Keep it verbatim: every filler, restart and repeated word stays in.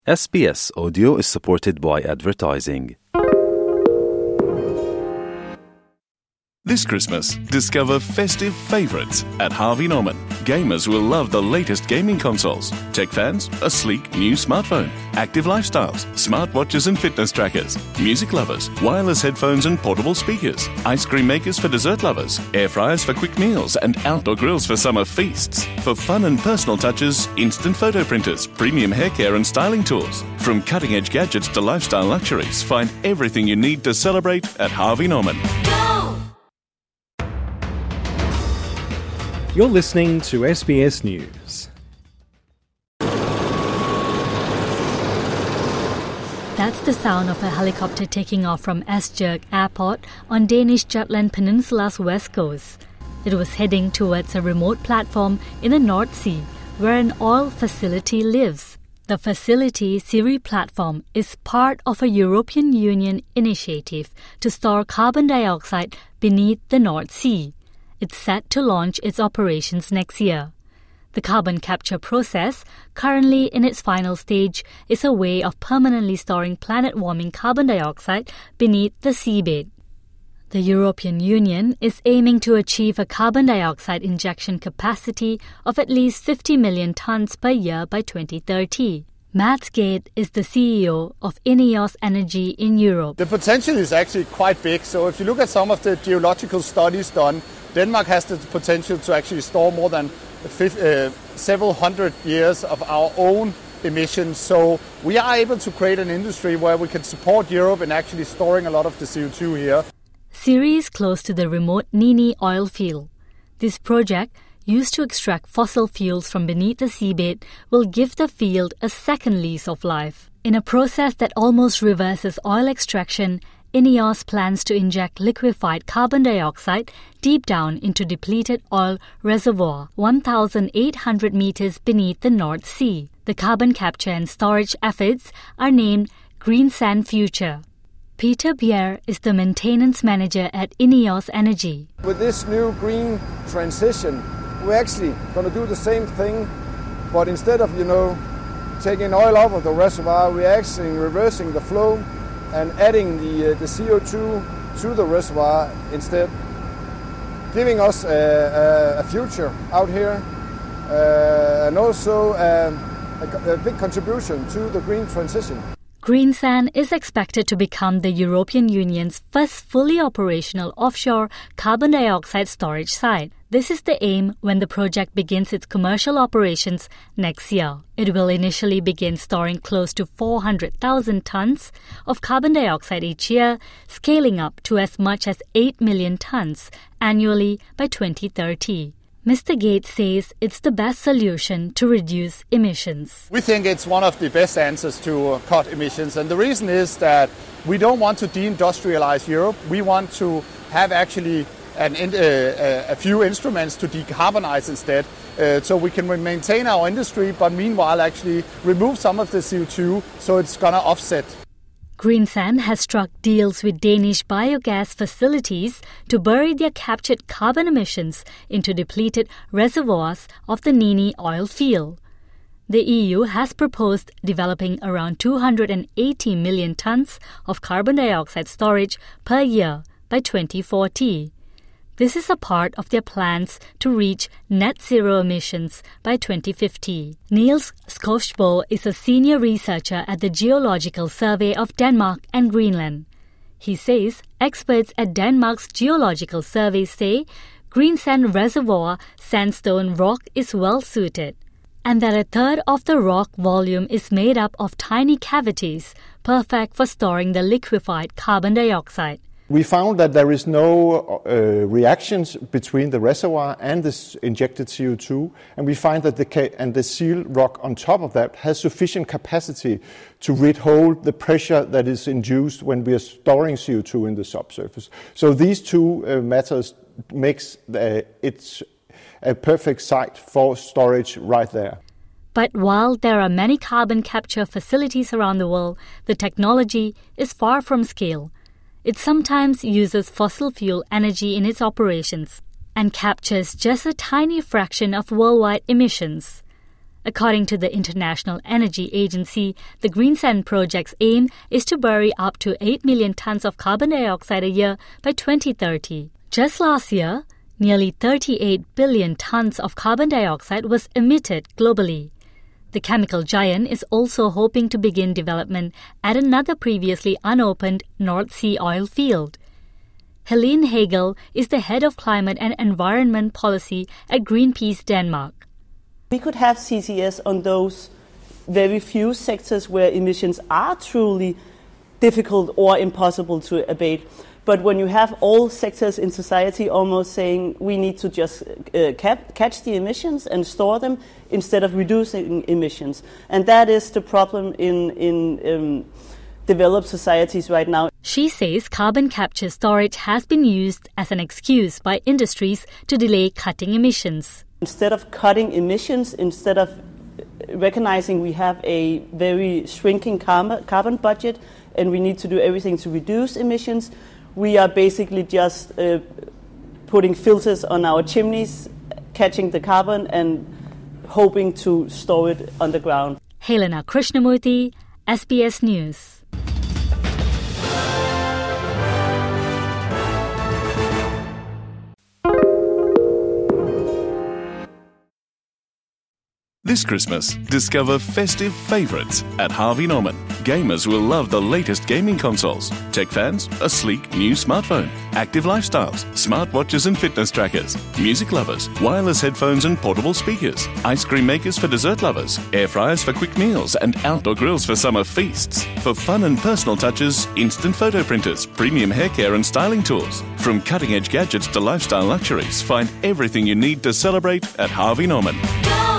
S B S Audio is supported by advertising. This Christmas, discover festive favourites at Harvey Norman. Gamers will love the latest gaming consoles. Tech fans, a sleek new smartphone. Active lifestyles, smartwatches and fitness trackers. Music lovers, wireless headphones and portable speakers. Ice cream makers for dessert lovers. Air fryers for quick meals and outdoor grills for summer feasts. For fun and personal touches, instant photo printers, premium hair care and styling tools. From cutting-edge gadgets to lifestyle luxuries, find everything you need to celebrate at Harvey Norman. You're listening to S B S News. That's the sound of a helicopter taking off from Esbjerg Airport on Danish Jutland Peninsula's west coast. It was heading towards a remote platform in the North Sea where an oil facility lives. The facility Siri platform is part of a European Union initiative to store carbon dioxide beneath the North Sea. It's set to launch its operations next year. The carbon capture process, currently in its final stage, is a way of permanently storing planet-warming carbon dioxide beneath the seabed. The European Union is aiming to achieve a carbon dioxide injection capacity of at least fifty million tons per year by twenty thirty. Mats Gade is the C E O of INEOS Energy in Europe. The potential is actually quite big. So if you look at some of the geological studies done, Denmark has the potential to actually store more than uh, several hundred years of our own emissions. So we are able to create an industry where we can support Europe in actually storing a lot of the C O two here. Siri is close to the remote Nini oil field. This project, used to extract fossil fuels from beneath the seabed, will give the field a second lease of life. In a process that almost reverses oil extraction, INEOS plans to inject liquefied carbon dioxide deep down into depleted oil reservoir one thousand eight hundred meters beneath the North Sea. The carbon capture and storage efforts are named Greensand Future. Peter Bjerre is the maintenance manager at INEOS Energy. With this new green transition, we're actually going to do the same thing, but instead of, you know, taking oil out of the reservoir, we're actually reversing the flow and adding the uh, the C O two to the reservoir instead, giving us a, a, a future out here, uh, and also um, a, a big contribution to the green transition. Greensand is expected to become the European Union's first fully operational offshore carbon dioxide storage site. This is the aim when the project begins its commercial operations next year. It will initially begin storing close to four hundred thousand tons of carbon dioxide each year, scaling up to as much as eight million tons annually by twenty thirty. Mister Gates says it's the best solution to reduce emissions. We think it's one of the best answers to cut emissions, and the reason is that we don't want to deindustrialize Europe. We want to have actually an, uh, a few instruments to decarbonize instead, uh, so we can maintain our industry, but meanwhile actually remove some of the C O two, so it's going to offset. Greensand has struck deals with Danish biogas facilities to bury their captured carbon emissions into depleted reservoirs of the Nini oil field. The E U has proposed developing around two hundred eighty million tons of carbon dioxide storage per year by twenty forty. This is a part of their plans to reach net zero emissions by twenty fifty. Niels Skovsbo is a senior researcher at the Geological Survey of Denmark and Greenland. He says experts at Denmark's Geological Survey say Greensand Reservoir sandstone rock is well suited, and that a third of the rock volume is made up of tiny cavities, perfect for storing the liquefied carbon dioxide. We found that there is no uh, reactions between the reservoir and this injected C O two, and we find that the ca- and the seal rock on top of that has sufficient capacity to withhold the pressure that is induced when we are storing C O two in the subsurface. So these two uh, matters makes uh, it a perfect site for storage right there. But while there are many carbon capture facilities around the world, the technology is far from scale. It sometimes uses fossil fuel energy in its operations and captures just a tiny fraction of worldwide emissions. According to the International Energy Agency, the Greensand project's aim is to bury up to eight million tons of carbon dioxide a year by twenty thirty. Just last year, nearly thirty-eight billion tons of carbon dioxide was emitted globally. The chemical giant is also hoping to begin development at another previously unopened North Sea oil field. Helene Hagel is the head of climate and environment policy at Greenpeace Denmark. We could have C C S on those very few sectors where emissions are truly difficult or impossible to abate. But when you have all sectors in society almost saying we need to just uh, cap- catch the emissions and store them instead of reducing emissions. And that is the problem in, in um, developed societies right now. She says carbon capture storage has been used as an excuse by industries to delay cutting emissions. Instead of cutting emissions, instead of recognizing we have a very shrinking carbon budget and we need to do everything to reduce emissions, we are basically just uh, putting filters on our chimneys, catching the carbon and hoping to store it underground. Helena Krishnamurthy, S B S News. This Christmas, discover festive favourites at Harvey Norman. Gamers will love the latest gaming consoles. Tech fans, a sleek new smartphone. Active lifestyles, smartwatches and fitness trackers. Music lovers, wireless headphones and portable speakers. Ice cream makers for dessert lovers. Air fryers for quick meals and outdoor grills for summer feasts. For fun and personal touches, instant photo printers, premium hair care and styling tools. From cutting-edge gadgets to lifestyle luxuries, find everything you need to celebrate at Harvey Norman.